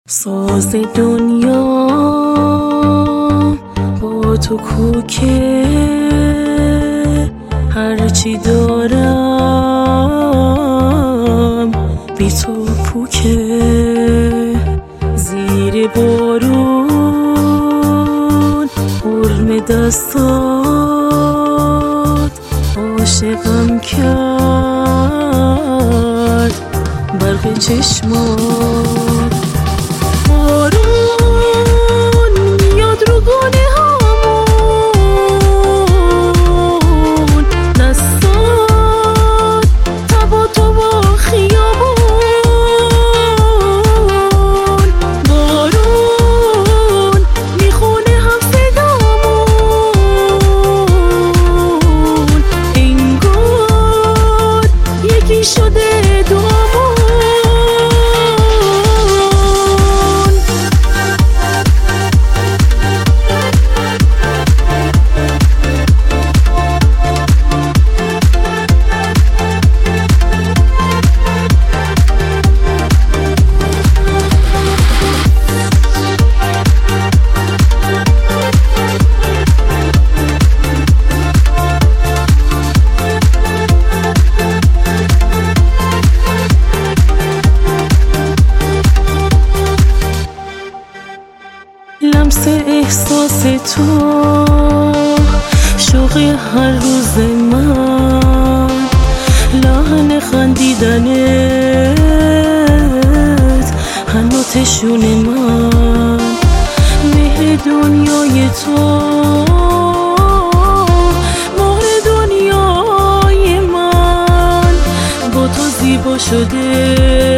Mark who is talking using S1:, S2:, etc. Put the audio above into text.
S1: ساز دنیا با تو کوکه، هرچی دارم بی تو پوکه. زیر بارون قرم دستات عاشقم کرد، برق چشمات. بارون میاد رو گونه هامون، دستات تبا تو با خیابون. بارون میخونه هم صدامون، انگار یکی شده دوامون. لمس احساس تو، شوق هر روز من، لحن خندیدنت، حناتشون من. مهر دنیای تو، مهر دنیای من، با تو زیبا شده